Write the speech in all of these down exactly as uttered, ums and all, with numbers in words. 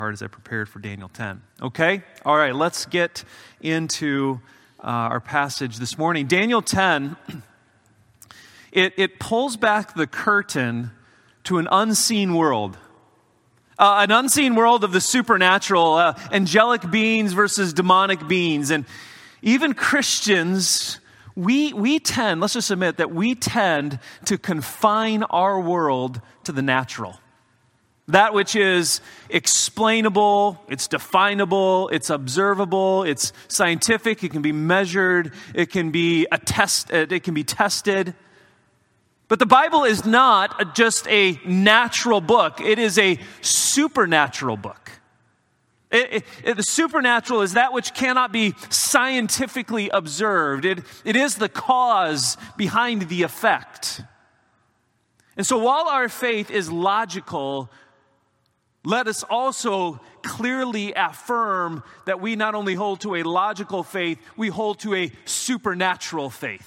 As I prepared for Daniel ten. Okay? All right, let's get into uh, our passage this morning. Daniel ten, it, it pulls back the curtain to an unseen world. Uh, an unseen world of the supernatural, uh, angelic beings versus demonic beings. And even Christians, we, we tend, let's just admit that we tend to confine our world to the natural. That which is explainable, it's definable, it's observable, it's scientific, it can be measured, it can be attested, it can be tested. But the Bible is not just a natural book, it is a supernatural book. It, it, it, the supernatural is that which cannot be scientifically observed. It, it is the cause behind the effect. And so while our faith is logical, let us also clearly affirm that we not only hold to a logical faith, we hold to a supernatural faith.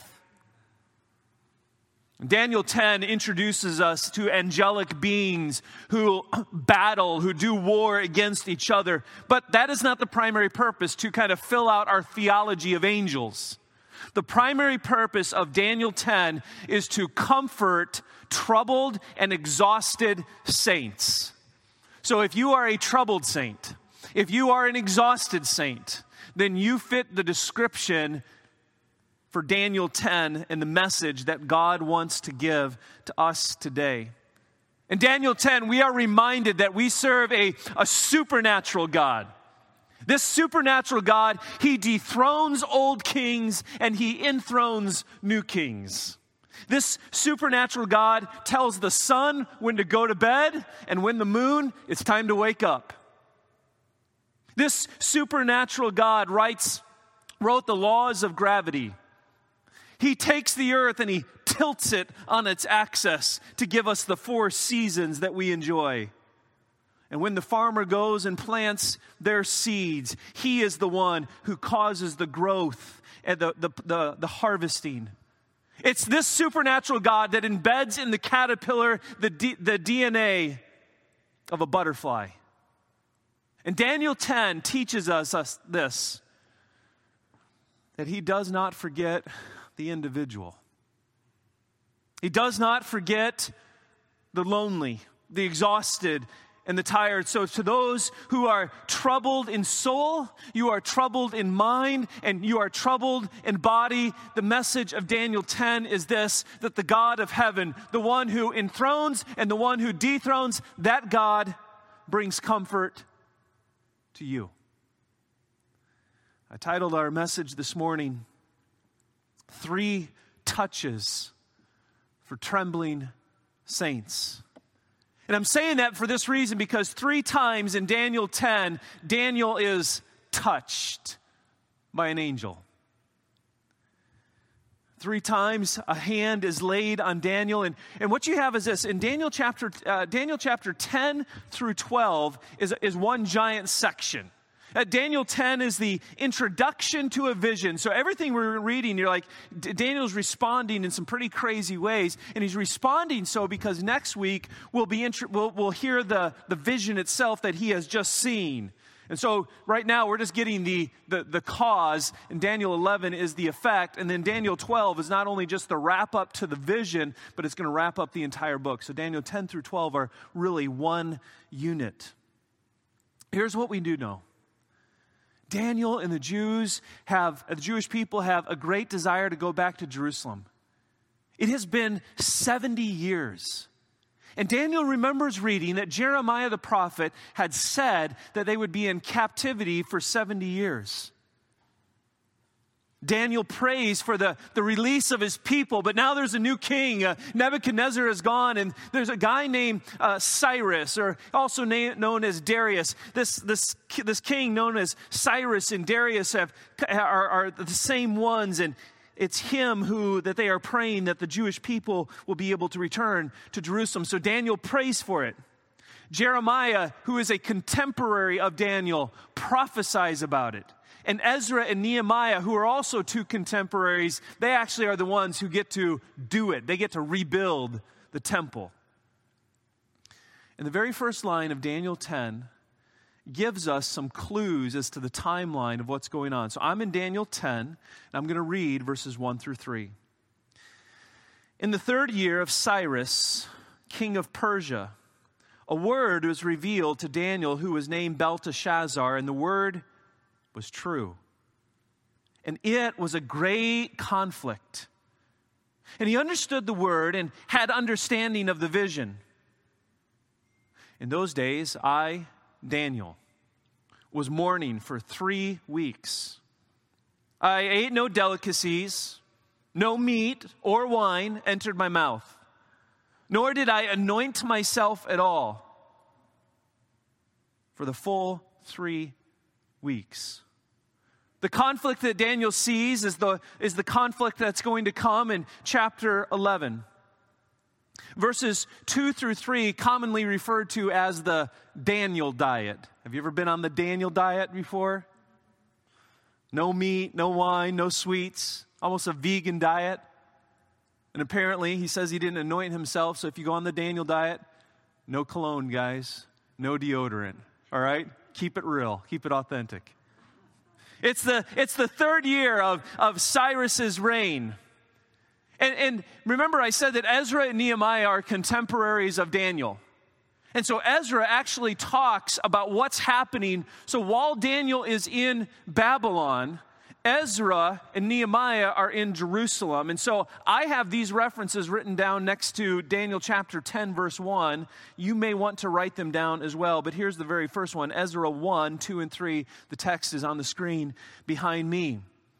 Daniel ten introduces us to angelic beings who battle, who do war against each other. But that is not the primary purpose, to kind of fill out our theology of angels. The primary purpose of Daniel ten is to comfort troubled and exhausted saints. So if you are a troubled saint, if you are an exhausted saint, then you fit the description for Daniel ten and the message that God wants to give to us today. In Daniel ten, we are reminded that we serve a, a supernatural God. This supernatural God, he dethrones old kings and he enthrones new kings. This supernatural God tells the sun when to go to bed, and when the moon, it's time to wake up. This supernatural God writes, wrote the laws of gravity. He takes the earth and he tilts it on its axis to give us the four seasons that we enjoy. And when the farmer goes and plants their seeds, he is the one who causes the growth and the, the, the, the harvesting. It's this supernatural God that embeds in the caterpillar the, D, the D N A of a butterfly. And Daniel ten teaches us, us this, that he does not forget the individual. He does not forget the lonely, the exhausted, and the tired. So to those who are troubled in soul, you are troubled in mind, and you are troubled in body, the message of Daniel ten is this, that the God of heaven, the one who enthrones and the one who dethrones, that God brings comfort to you. I titled our message this morning, Three Touches for Trembling Saints. And I'm saying that for this reason, because three times in Daniel ten, Daniel is touched by an angel. Three times a hand is laid on Daniel. And, and what you have is this. In Daniel chapter, uh, Daniel chapter ten through twelve is, is one giant section. Uh, Daniel ten is the introduction to a vision. So everything we're reading, you're like, D- Daniel's responding in some pretty crazy ways. And he's responding so because next week we'll be int- we'll, we'll hear the, the vision itself that he has just seen. And so right now we're just getting the, the, the cause, and Daniel eleven is the effect. And then Daniel twelve is not only just the wrap up to the vision, but it's going to wrap up the entire book. So Daniel ten through twelve are really one unit. Here's what we do know. Daniel and the Jews have, the Jewish people have a great desire to go back to Jerusalem. It has been seventy years. And Daniel remembers reading that Jeremiah the prophet had said that they would be in captivity for seventy years. Daniel prays for the, the release of his people, but now there's a new king. Uh, Nebuchadnezzar is gone, and there's a guy named uh, Cyrus, or also na- known as Darius. This, this, this king known as Cyrus and Darius have, are, are the same ones, and it's him who, that they are praying that the Jewish people will be able to return to Jerusalem. So Daniel prays for it. Jeremiah, who is a contemporary of Daniel, prophesies about it. And Ezra and Nehemiah, who are also two contemporaries, they actually are the ones who get to do it. They get to rebuild the temple. And the very first line of Daniel ten gives us some clues as to the timeline of what's going on. So I'm in Daniel ten, and I'm going to read verses one through three. In the third year of Cyrus, king of Persia, a word was revealed to Daniel, who was named Belteshazzar, and the word was true. And it was a great conflict. And he understood the word and had understanding of the vision. In those days, I, Daniel, was mourning for three weeks. I ate no delicacies, no meat or wine entered my mouth, nor did I anoint myself at all for the full three weeks. The conflict that Daniel sees is the, is the conflict that's going to come in chapter eleven. Verses two through three, commonly referred to as the Daniel diet. Have you ever been on the Daniel diet before? No meat, no wine, no sweets, almost a vegan diet. And apparently, he says he didn't anoint himself, so if you go on the Daniel diet, no cologne, guys, no deodorant, all right? Keep it real, keep it authentic. It's the, it's the third year of, of Cyrus's reign. And, and remember, I said that Ezra and Nehemiah are contemporaries of Daniel. And so Ezra actually talks about what's happening. So while Daniel is in Babylon, Ezra and Nehemiah are in Jerusalem. And so I have these references written down next to Daniel chapter ten, verse one. You may want to write them down as well. But here's the very first one, Ezra one, two, and three. The text is on the screen behind me.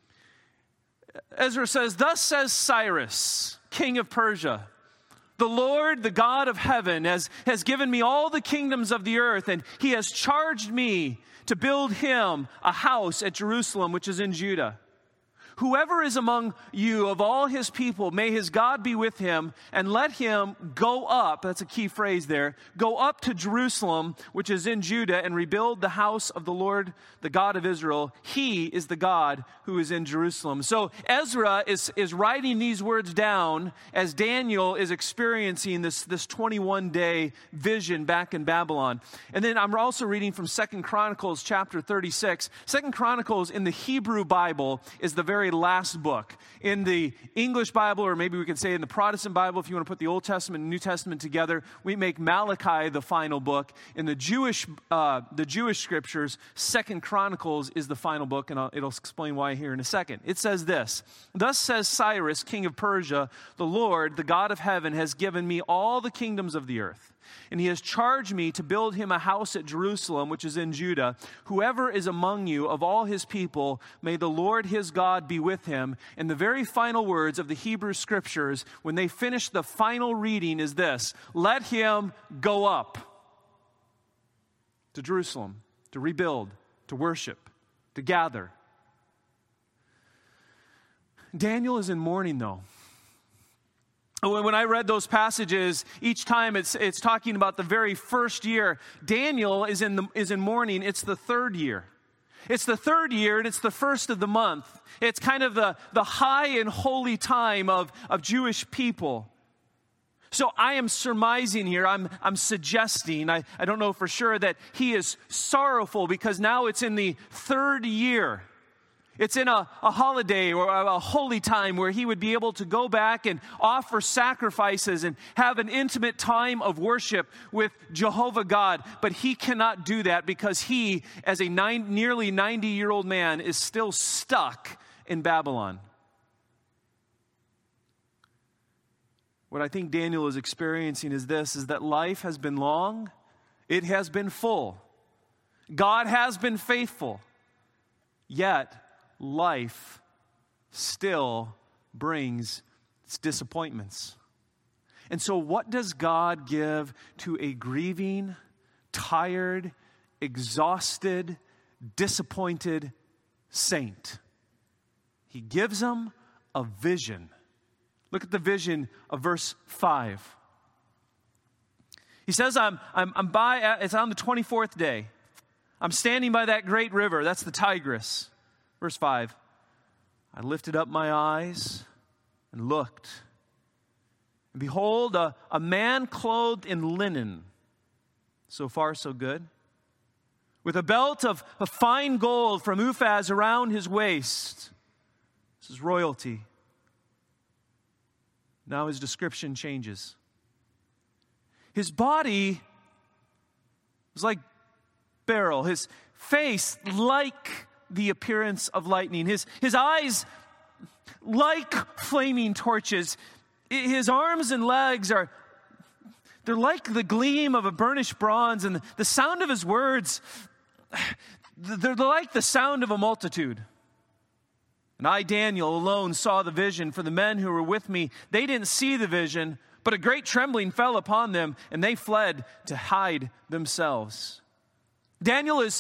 Ezra says, "Thus says Cyrus, king of Persia, the Lord, the God of heaven, has, has given me all the kingdoms of the earth, and he has charged me to build him a house at Jerusalem, which is in Judah. Whoever is among you of all his people, may his God be with him, and let him go up," that's a key phrase there, "go up to Jerusalem, which is in Judah, and rebuild the house of the Lord, the God of Israel. He is the God who is in Jerusalem." So Ezra is, is writing these words down as Daniel is experiencing this, this twenty-one day vision back in Babylon. And then I'm also reading from Second Chronicles chapter thirty-six. Second Chronicles in the Hebrew Bible is the very last book. In the English Bible, or maybe we could say in the Protestant Bible, if you want to put the Old Testament and New Testament together, we make Malachi the final book. In the Jewish uh, the Jewish scriptures, Second Chronicles is the final book, and I'll, it'll explain why here in a second. It says this, "Thus says Cyrus, king of Persia, the Lord, the God of heaven, has given me all the kingdoms of the earth. And he has charged me to build him a house at Jerusalem, which is in Judah. Whoever is among you of all his people, may the Lord his God be with him." And the very final words of the Hebrew scriptures, when they finish the final reading, is this: "Let him go up to Jerusalem, to rebuild, to worship, to gather." Daniel is in mourning, though. When I read those passages, each time it's it's talking about the very first year. Daniel is in the is in mourning. It's the third year. It's the third year, and it's the first of the month. It's kind of the, the high and holy time of, of Jewish people. So I am surmising here, I'm, I'm suggesting, I, I don't know for sure, that he is sorrowful because now it's in the third year. It's in a, a holiday or a, a holy time where he would be able to go back and offer sacrifices and have an intimate time of worship with Jehovah God. But he cannot do that because he, as a nine, nearly ninety-year-old man, is still stuck in Babylon. What I think Daniel is experiencing is this, is that life has been long, it has been full. God has been faithful, yet life still brings its disappointments. And so what does God give to a grieving, tired, exhausted, disappointed saint? He gives him a vision. Look at the vision of verse five. He says, I'm, I'm, I'm by, it's on the twenty-fourth day. I'm standing by that great river. That's the Tigris. Verse five, I lifted up my eyes and looked, and behold, a, a man clothed in linen, so far so good, with a belt of, of fine gold from Uphaz around his waist. This is royalty. Now his description changes. His body was like beryl, his face like the appearance of lightning, his, his eyes like flaming torches. His arms and legs are, they're like the gleam of a burnished bronze, and the sound of his words, they're like the sound of a multitude. And I, Daniel, alone saw the vision. For the men who were with me, they didn't see the vision, but a great trembling fell upon them, and they fled to hide themselves. Daniel is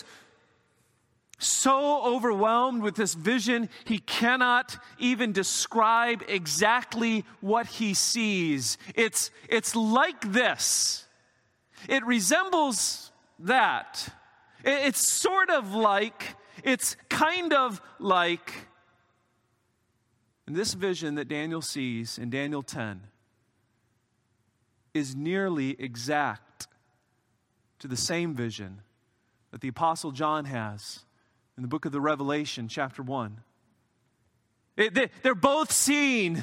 so overwhelmed with this vision, he cannot even describe exactly what he sees. It's, it's like this. It resembles that. It's sort of like, it's kind of like. And this vision that Daniel sees in Daniel ten is nearly exact to the same vision that the Apostle John has in the book of the Revelation, chapter one. It, they, they're both seeing.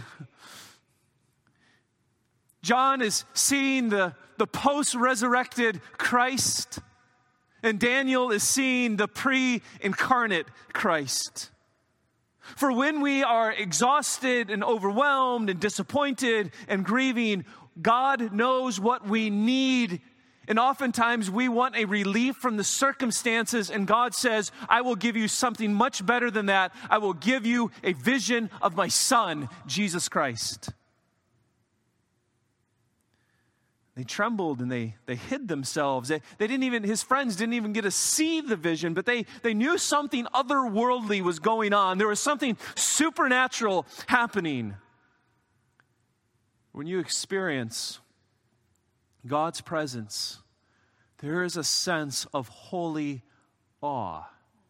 John is seeing the, the post-resurrected Christ, and Daniel is seeing the pre-incarnate Christ. For when we are exhausted and overwhelmed and disappointed and grieving, God knows what we need. And oftentimes we want a relief from the circumstances, and God says, I will give you something much better than that. I will give you a vision of my Son, Jesus Christ. They trembled and they, they hid themselves. They, they didn't even, his friends didn't even get to see the vision, but they, they knew something otherworldly was going on. There was something supernatural happening. When you experience God's presence, there is a sense of holy awe.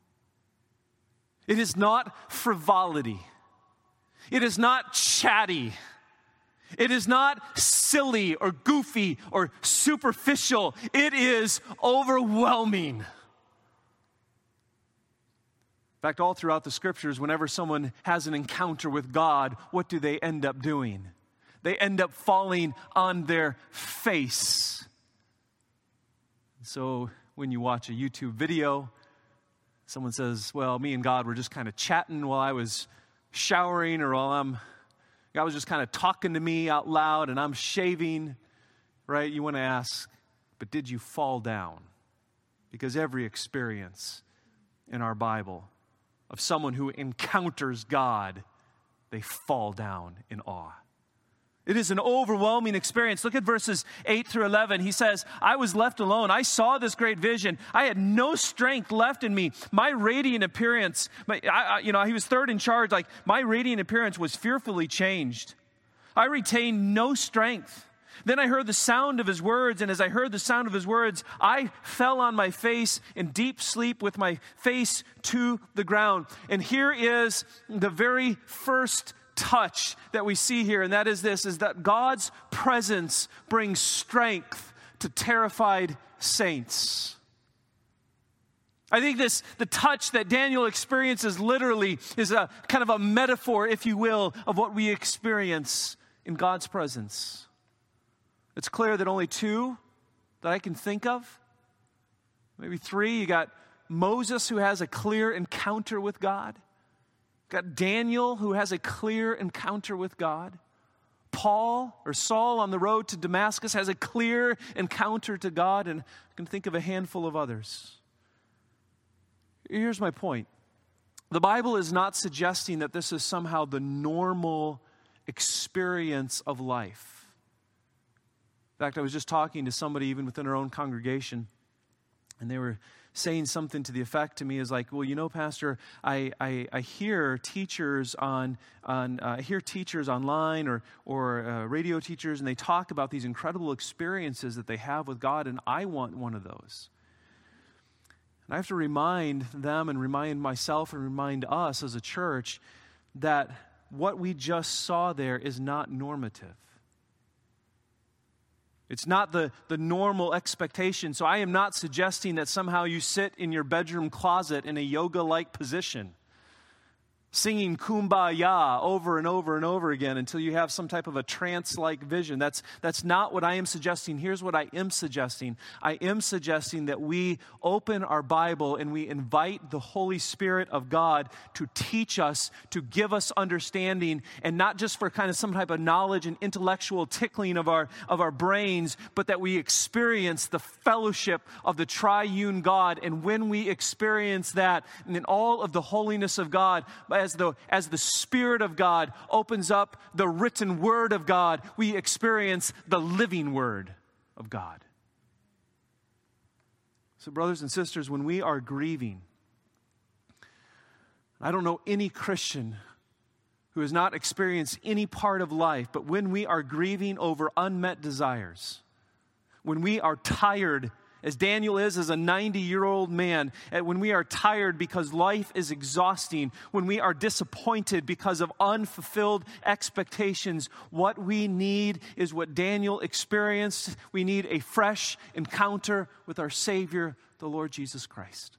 It is not frivolity. It is not chatty. It is not silly or goofy or superficial. It is overwhelming. In fact, all throughout the scriptures, whenever someone has an encounter with God, what do they end up doing? They end up falling on their face. So when you watch a YouTube video, someone says, well, me and God were just kind of chatting while I was showering, or while I'm, God was just kind of talking to me out loud and I'm shaving, right? You want to ask, but did you fall down? Because every experience in our Bible of someone who encounters God, they fall down in awe. It is an overwhelming experience. Look at verses eight through eleven. He says, I was left alone. I saw this great vision. I had no strength left in me. My radiant appearance, my, I, I, you know, he was third in charge. Like, my radiant appearance was fearfully changed. I retained no strength. Then I heard the sound of his words, and as I heard the sound of his words, I fell on my face in deep sleep with my face to the ground. And here is the very first touch that we see here, and that is this, is that God's presence brings strength to terrified saints. I think this, the touch that Daniel experiences literally is a kind of a metaphor, if you will, of what we experience in God's presence. It's clear that only two that I can think of, maybe three. You got Moses, who has a clear encounter with God. Got Daniel, who has a clear encounter with God. Paul, or Saul, on the road to Damascus has a clear encounter to God, and I can think of a handful of others. Here's my point. The Bible is not suggesting that this is somehow the normal experience of life. In fact, I was just talking to somebody even within our own congregation, and they were saying something to the effect to me is like, well, you know, Pastor, I I, I hear teachers on on uh, I hear teachers online or or uh, radio teachers, and they talk about these incredible experiences that they have with God, and I want one of those. And I have to remind them and remind myself and remind us as a church that what we just saw there is not normative. It's not the, the normal expectation. So I am not suggesting that somehow you sit in your bedroom closet in a yoga-like position, singing Kumbaya over and over and over again until you have some type of a trance-like vision. That's, that's not what I am suggesting. Here's what I am suggesting. I am suggesting that we open our Bible and we invite the Holy Spirit of God to teach us, to give us understanding, and not just for kind of some type of knowledge and intellectual tickling of our, of our brains, but that we experience the fellowship of the triune God. And when we experience that, and in all of the holiness of God, As the, as the Spirit of God opens up the written Word of God, we experience the living Word of God. So, brothers and sisters, when we are grieving, I don't know any Christian who has not experienced any part of life, but when we are grieving over unmet desires, when we are tired, as Daniel is as a ninety-year-old man, when we are tired because life is exhausting, when we are disappointed because of unfulfilled expectations, what we need is what Daniel experienced. We need a fresh encounter with our Savior, the Lord Jesus Christ.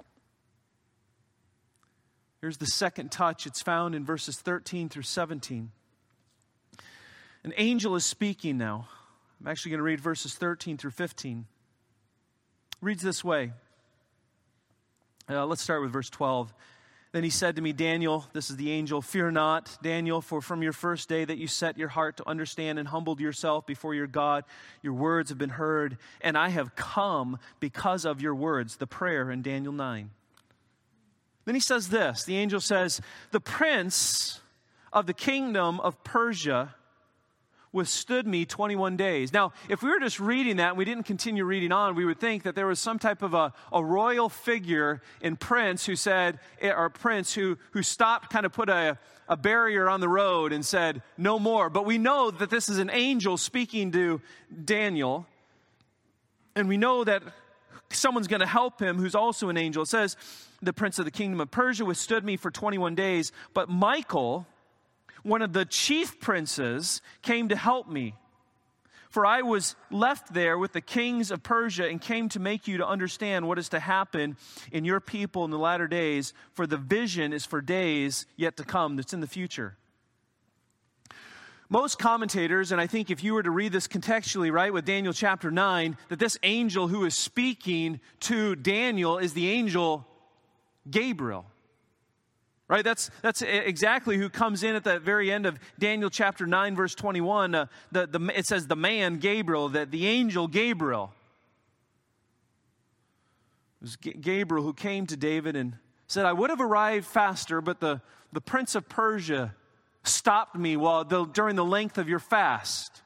Here's the second touch. It's found in verses thirteen through seventeen. An angel is speaking now. I'm actually going to read verses thirteen through fifteen. Reads this way. Uh, let's start with verse twelve. Then he said to me, Daniel, this is the angel, fear not, Daniel, for from your first day that you set your heart to understand and humbled yourself before your God, your words have been heard, and I have come because of your words, the prayer in Daniel nine. Then he says this, the angel says, the prince of the kingdom of Persia withstood me twenty-one days. Now, if we were just reading that and we didn't continue reading on, we would think that there was some type of a, a royal figure in prince who said, or prince who, who stopped, kind of put a, a barrier on the road and said, no more. But we know that this is an angel speaking to Daniel. And we know that someone's going to help him who's also an angel. It says, the prince of the kingdom of Persia withstood me for twenty-one days, but Michael, one of the chief princes, came to help me. For I was left there with the kings of Persia and came to make you to understand what is to happen in your people in the latter days, for the vision is for days yet to come, that's in the future. Most commentators, and I think if you were to read this contextually, right, with Daniel chapter nine, that this angel who is speaking to Daniel is the angel Gabriel. Right, that's that's exactly who comes in at the very end of Daniel chapter nine, verse twenty-one. Uh, the, the, it says the man Gabriel, that the angel Gabriel. It was G- Gabriel who came to David and said, I would have arrived faster, but the, the prince of Persia stopped me while the, during the length of your fast.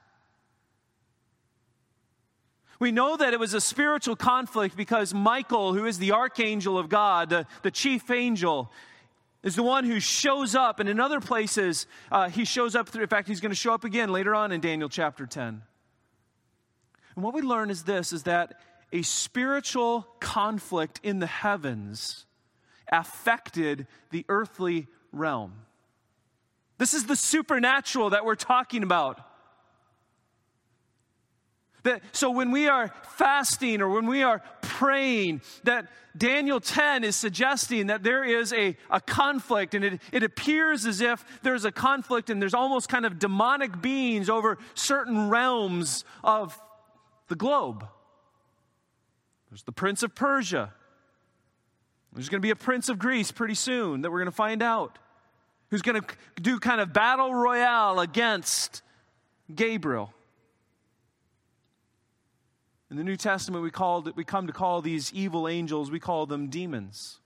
We know that it was a spiritual conflict because Michael, who is the archangel of God, the, the chief angel, is the one who shows up, and in other places, uh, he shows up through, in fact, he's going to show up again later on in Daniel chapter ten. And what we learn is this, is that a spiritual conflict in the heavens affected the earthly realm. This is the supernatural that we're talking about. That, so when we are fasting or when we are praying, that Daniel ten is suggesting that there is a, a conflict, and it, it appears as if there's a conflict and there's almost kind of demonic beings over certain realms of the globe. There's the prince of Persia. There's going to be a prince of Greece pretty soon that we're going to find out, who's going to do kind of battle royale against Gabriel. In the New Testament, we called we come to call these evil angels, we call them demons.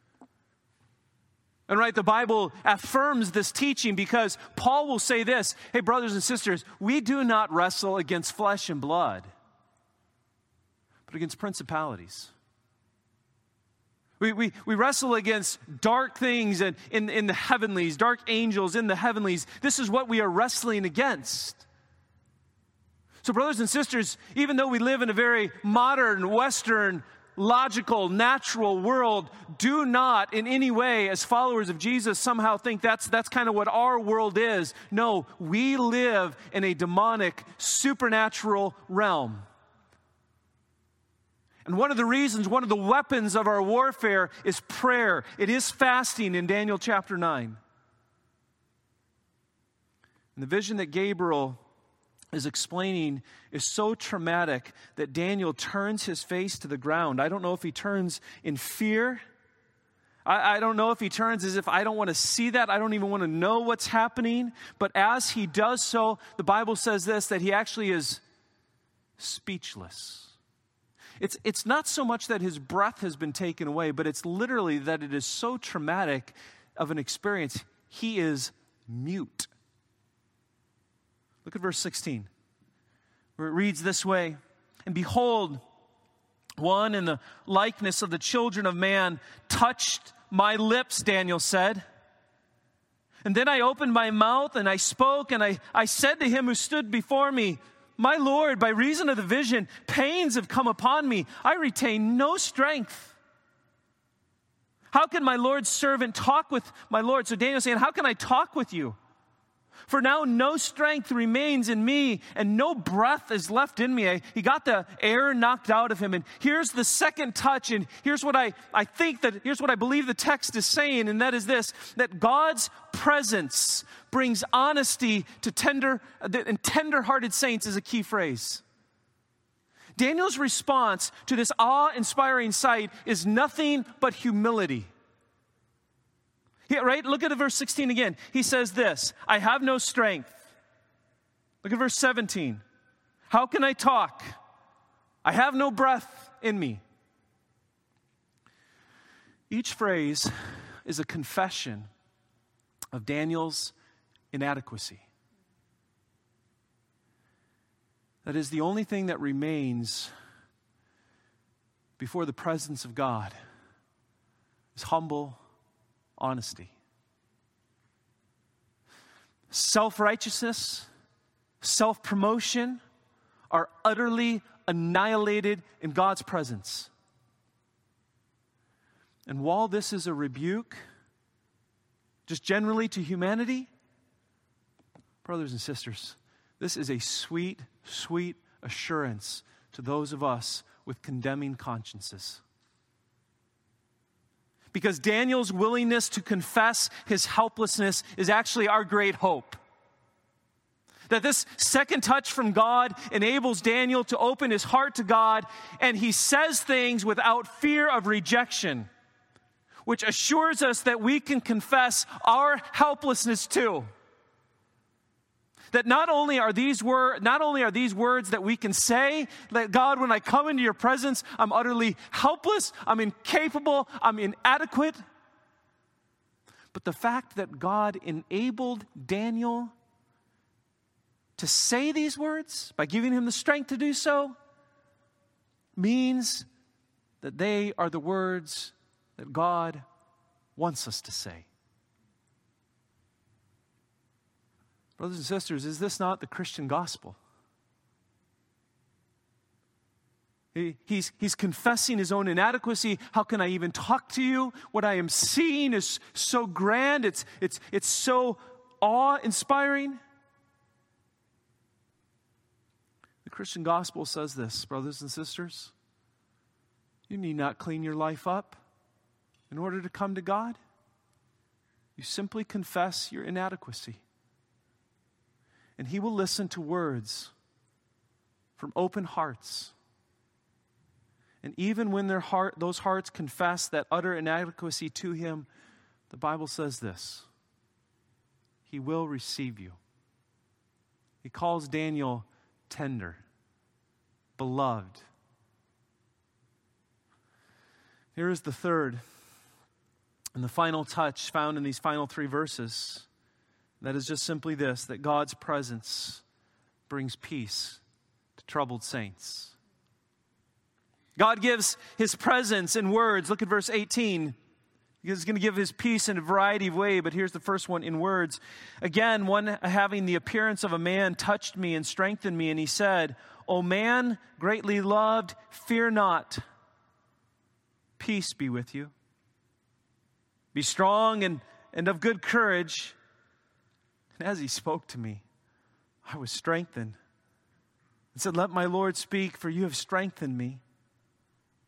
And right, the Bible affirms this teaching because Paul will say this, hey, brothers and sisters, we do not wrestle against flesh and blood, but against principalities. We, we, we wrestle against dark things and in, in the heavenlies, dark angels in the heavenlies. This is what we are wrestling against. So brothers and sisters, even though we live in a very modern, Western, logical, natural world, do not in any way, as followers of Jesus, somehow think that's, that's kind of what our world is. No, we live in a demonic, supernatural realm. And one of the reasons, one of the weapons of our warfare is prayer. It is fasting in Daniel chapter nine. And the vision that Gabriel is explaining is so traumatic that Daniel turns his face to the ground. I don't know if he turns in fear. I, I don't know if he turns as if I don't want to see that. I don't even want to know what's happening. But as he does so, the Bible says this, that he actually is speechless. It's, it's not so much that his breath has been taken away, but it's literally that it is so traumatic of an experience, he is mute. Look at verse sixteen, where it reads this way, "And behold, one in the likeness of the children of man touched my lips," Daniel said. "And then I opened my mouth and I spoke, and I, I said to him who stood before me, 'My Lord, by reason of the vision, pains have come upon me. I retain no strength. How can my Lord's servant talk with my Lord?'" So Daniel's saying, how can I talk with you? "For now no strength remains in me, and no breath is left in me." He got the air knocked out of him. And here's the second touch, and here's what I, I think that, here's what I believe the text is saying, and that is this, that God's presence brings honesty to tender, and tender-hearted saints is a key phrase. Daniel's response to this awe-inspiring sight is nothing but humility. He, right? Look at verse sixteen again. He says this, "I have no strength." Look at verse seventeen. "How can I talk? I have no breath in me." Each phrase is a confession of Daniel's inadequacy. That is, the only thing that remains before the presence of God is humble honesty. Self-righteousness, self-promotion are utterly annihilated in God's presence. And while this is a rebuke, just generally to humanity, brothers and sisters, this is a sweet, sweet assurance to those of us with condemning consciences. Because Daniel's willingness to confess his helplessness is actually our great hope. That this second touch from God enables Daniel to open his heart to God, and he says things without fear of rejection, which assures us that we can confess our helplessness too. That not only are these wor- not only are these words that we can say, that God, when I come into your presence, I'm utterly helpless, I'm incapable, I'm inadequate. But the fact that God enabled Daniel to say these words by giving him the strength to do so means that they are the words that God wants us to say. Brothers and sisters, is this not the Christian gospel? He, he's, he's confessing his own inadequacy. How can I even talk to you? What I am seeing is so grand. It's, it's, it's so awe-inspiring. The Christian gospel says this, brothers and sisters. You need not clean your life up in order to come to God. You simply confess your inadequacy. And he will listen to words from open hearts. And even when their heart, those hearts confess that utter inadequacy to him, the Bible says this: he will receive you. He calls Daniel tender, beloved. Here is the third and the final touch found in these final three verses. That is just simply this, that God's presence brings peace to troubled saints. God gives his presence in words. Look at verse eighteen. He's going to give his peace in a variety of ways, but here's the first one in words. "Again, one having the appearance of a man touched me and strengthened me, and he said, 'O man, greatly loved, fear not. Peace be with you. Be strong and, and of good courage.' And as he spoke to me, I was strengthened and said, 'Let my Lord speak, for you have strengthened me.'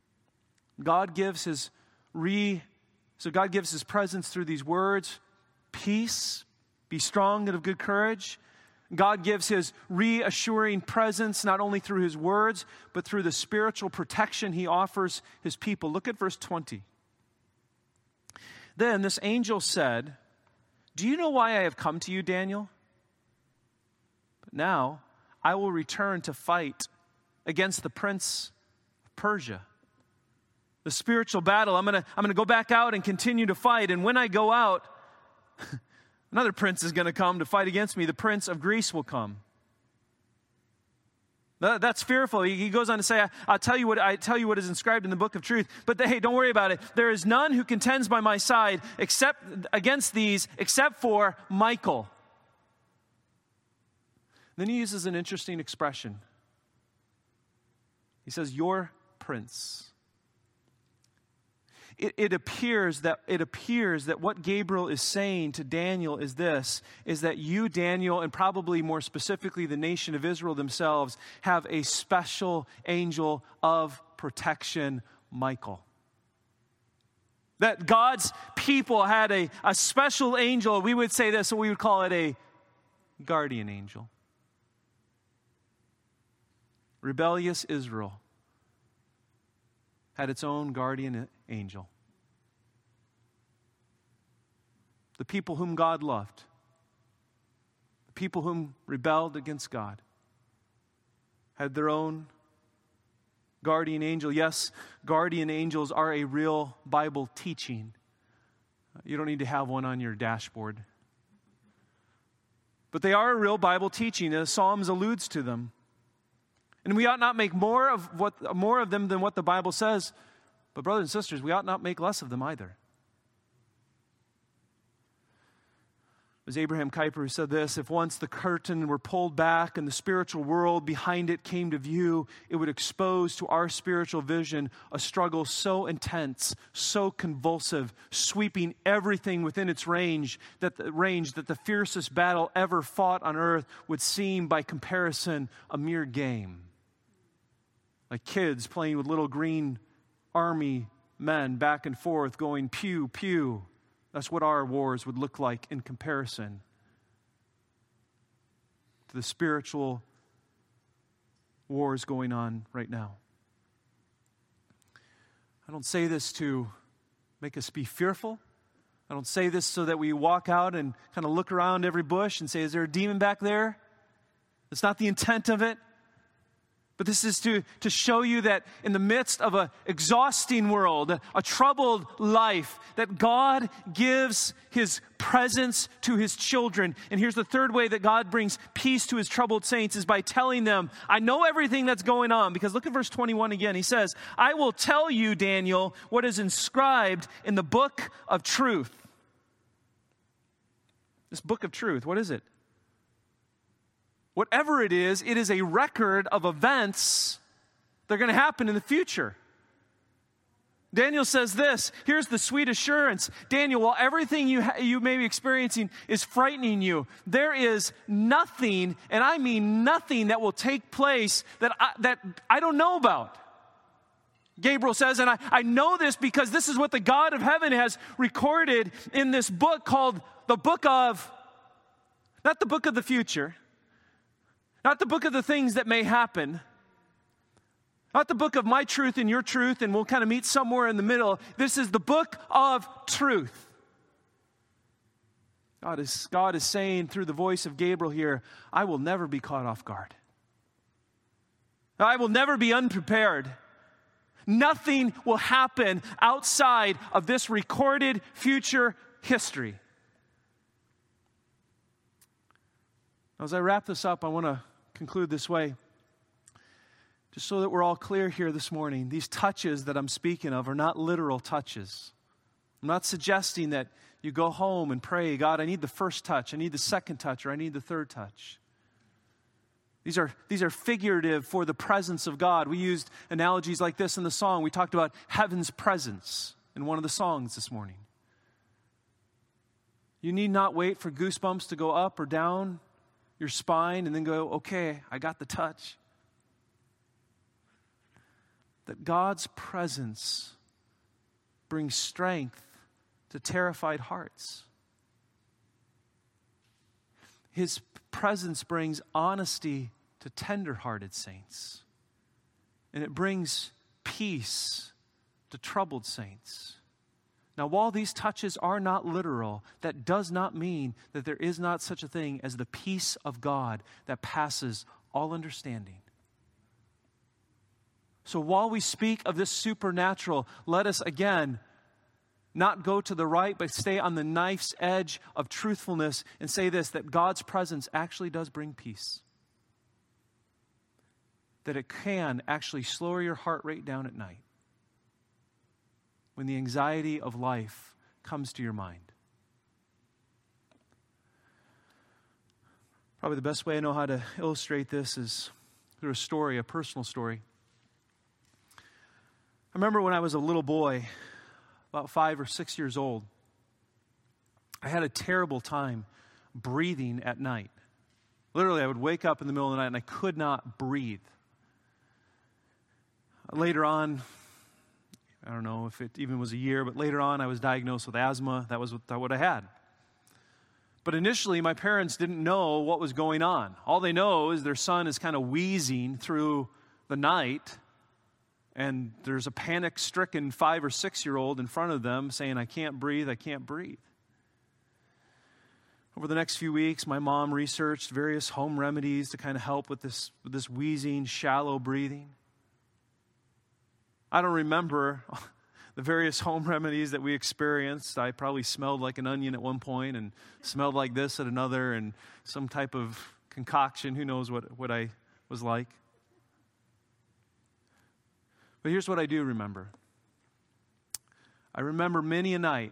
God gives his re, so God gives his presence through these words, peace, be strong and of good courage. God gives his reassuring presence not only through his words, but through the spiritual protection he offers his people. Look at verse twenty. Then this angel said, do you know why I have come to you, Daniel? But now I will return to fight against the prince of Persia. The spiritual battle, I'm going to I'm going to go back out and continue to fight. And when I go out, another prince is going to come to fight against me. The prince of Greece will come. That's fearful. He goes on to say, I'll tell you what I tell you what is inscribed in the book of truth. But hey, don't worry about it. There is none who contends by my side except against these, except for Michael. Then he uses an interesting expression. He says, your prince. It, it appears that it appears that what Gabriel is saying to Daniel is this, is that you, Daniel, and probably more specifically the nation of Israel themselves, have a special angel of protection, Michael. That God's people had a, a special angel, we would say this, so we would call it a guardian angel. Rebellious Israel had its own guardian angel. The people whom God loved, the people whom rebelled against God, had their own guardian angel. Yes, guardian angels are a real Bible teaching. You don't need to have one on your dashboard. But they are a real Bible teaching. The Psalms alludes to them. And we ought not make more of what more of them than what the Bible says. But brothers and sisters, we ought not make less of them either. It was Abraham Kuyper who said this, if once the curtain were pulled back and the spiritual world behind it came to view, it would expose to our spiritual vision a struggle so intense, so convulsive, sweeping everything within its range that the range that the fiercest battle ever fought on earth would seem by comparison a mere game. Like kids playing with little green army men back and forth going pew, pew. That's what our wars would look like in comparison to the spiritual wars going on right now. I don't say this to make us be fearful. I don't say this so that we walk out and kind of look around every bush and say, is there a demon back there? That's not the intent of it. But this is to, to show you that in the midst of an exhausting world, a, a troubled life, that God gives his presence to his children. And here's the third way that God brings peace to his troubled saints is by telling them, I know everything that's going on. Because look at verse twenty-one again. He says, I will tell you, Daniel, what is inscribed in the book of truth. This book of truth, what is it? Whatever it is, it is a record of events that are going to happen in the future. Daniel says this, here's the sweet assurance. Daniel, while everything you, ha- you may be experiencing is frightening you, there is nothing, and I mean nothing, that will take place that I, that I don't know about. Gabriel says, and I, I know this because this is what the God of heaven has recorded in this book called the book of, not the book of the future, not the book of the things that may happen. Not the book of my truth and your truth, and we'll kind of meet somewhere in the middle. This is the book of truth. God is, God is saying through the voice of Gabriel here, I will never be caught off guard. I will never be unprepared. Nothing will happen outside of this recorded future history. As I wrap this up, I want to conclude this way. Just so that we're all clear here this morning, these touches that I'm speaking of are not literal touches. I'm not suggesting that you go home and pray, God, I need the first touch, I need the second touch, or I need the third touch. These are, these are figurative for the presence of God. We used analogies like this in the song. We talked about heaven's presence in one of the songs this morning. You need not wait for goosebumps to go up or down your spine and then go, okay, I got the touch. That God's presence brings strength to terrified hearts. His presence brings honesty to tender-hearted saints. And it brings peace to troubled saints. Now, while these touches are not literal, that does not mean that there is not such a thing as the peace of God that passes all understanding. So while we speak of this supernatural, let us again not go to the right, but stay on the knife's edge of truthfulness and say this, that God's presence actually does bring peace. That it can actually slow your heart rate down at night when the anxiety of life comes to your mind. Probably the best way I know how to illustrate this is through a story, a personal story. I remember when I was a little boy, about five or six years old, I had a terrible time breathing at night. Literally, I would wake up in the middle of the night and I could not breathe. Later on, I don't know if it even was a year, but later on I was diagnosed with asthma. That was what I had. But initially, my parents didn't know what was going on. All they know is their son is kind of wheezing through the night, and there's a panic-stricken five or six-year-old in front of them saying, I can't breathe, I can't breathe. Over the next few weeks, my mom researched various home remedies to kind of help with this, with this wheezing, shallow breathing. I don't remember the various home remedies that we experienced. I probably smelled like an onion at one point and smelled like this at another, and some type of concoction. Who knows what, what I was like. But here's what I do remember. I remember many a night,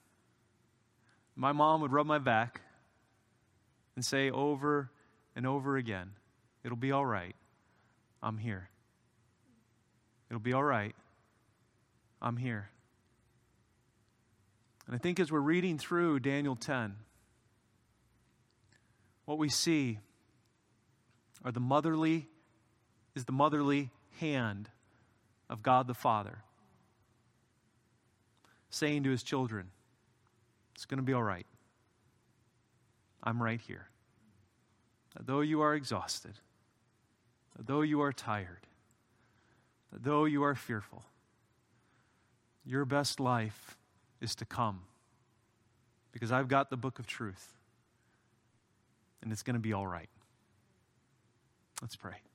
my mom would rub my back and say over and over again, it'll be all right. I'm here. It'll be all right. I'm here. And I think as we're reading through Daniel ten, what we see are the motherly, is the motherly hand of God the Father saying to his children, it's going to be all right. I'm right here. Though you are exhausted, though you are tired, though you are fearful, your best life is to come, because I've got the book of truth, and it's going to be all right. Let's pray.